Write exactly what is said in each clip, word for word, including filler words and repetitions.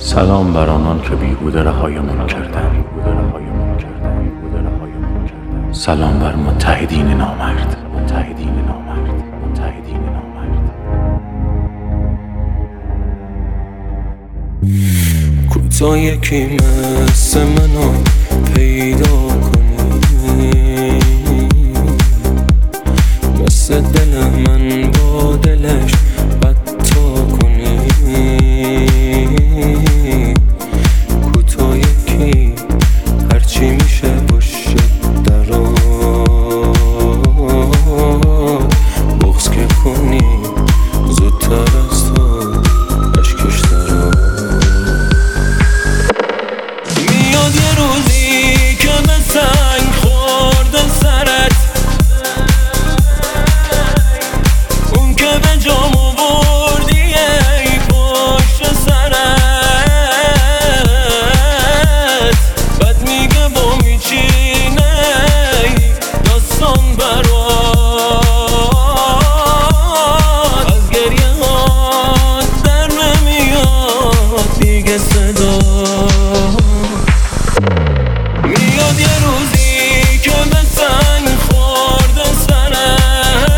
سلام بر آنان که بیهوده رهایمان کردند. سلام بر متحدین نامرد. متحدین نامرد. متحدین نامرد. کوتا یکی مثل منو پیدا کنی، مثل دل من با دلش بدتا کنی. کوتا یکی هرچی میشه باشه درات، بغض که کنی زودتر از تو اشکش درات. میاد یه روزی که به سنگ خورده سرت، اون که به جام آوردی ای پشت سرت، بعد میگه با میچینه داستان برات. از گریه ها در نمیاد دیگه صدا. میاد یه روزی که به سنگ خورده سرت،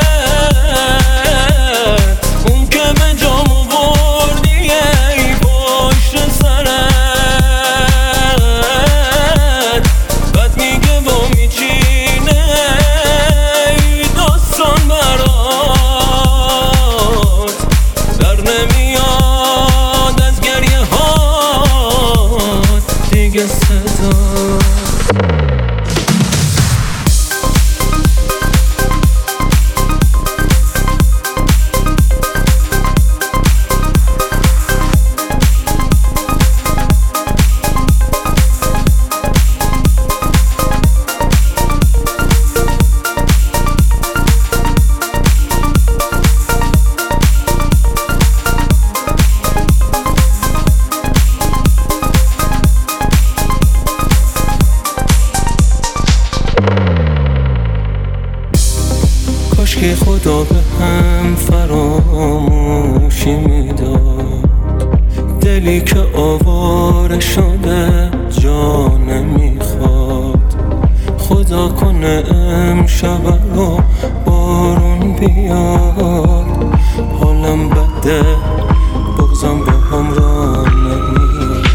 اون که به جام آوردی ای پشت سرت، بعد میگه با میچینه داستان برات. در نمیاد از گریه هات دیگه صدا. کاشکی خدا به هم فراموشی میداد، دلی که آواره شده جا نمیخواد. خدا کنه امشب رو بارون بیاد، حالم بده بغضم با هم را نمیاد.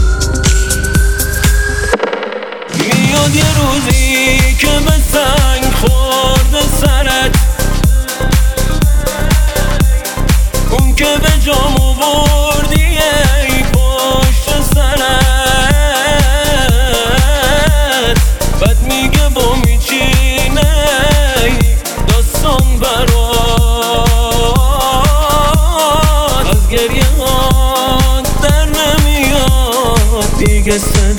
میاد یه روزی که به سنگ خورده سرت، اون که به جام آوردی ای پشت سرت، بعد میگه با میچینه داستان برات. از گریه ها در نمیاد دیگه صدا.